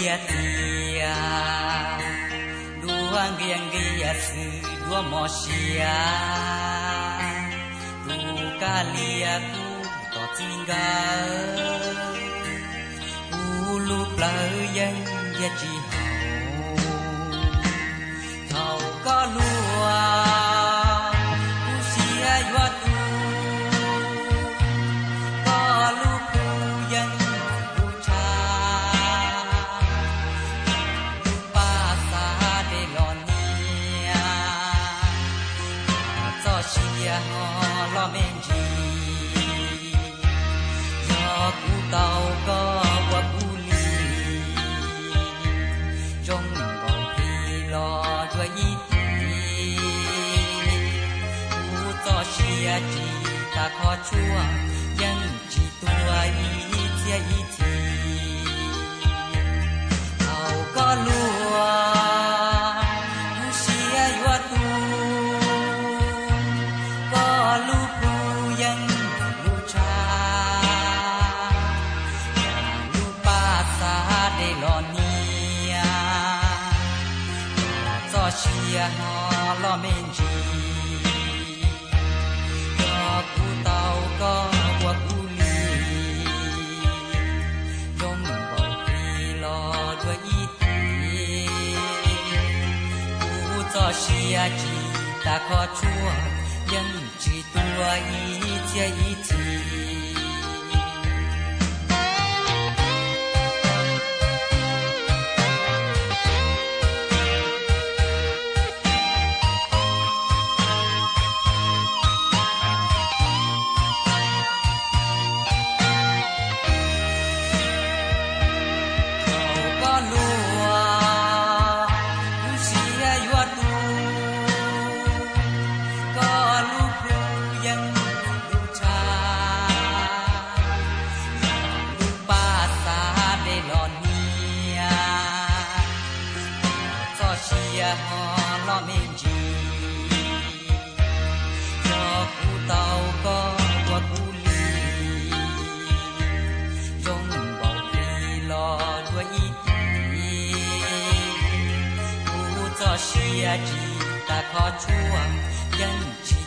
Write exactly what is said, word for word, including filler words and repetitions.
gia tia đua ngiang gia sư đua mò xia đu ca lia tu tỏ tinga u lu plơ dân gia chi hậu thầu có lúa u xia doa tu có lu cu dân lu cha lu pa sa de lo nia cho xia ho lo men chi do cu tàu có qua cu li trong bầu khi lo cho y ti cu cho xia chi ta khó chua dân chỉ tua y chia y ti tàu có lúa cu xia doa tu có lu cu dân lu cha lu pa sa de lo nia cho xia ho lo men chi cho cu tàu có qua cu li trong bầu khi lo cho y ti cu cho xia chi ta khó chua dân chỉ tua y chia y ti có lúa u xia doa tu có lu cu dân lu cha lu pa sa de lo nia cho xia ho lo men chi cho cu tàu có qua cu li trong bầu khi lo đua y ti cu cho xia chi ta khó chua dân chỉ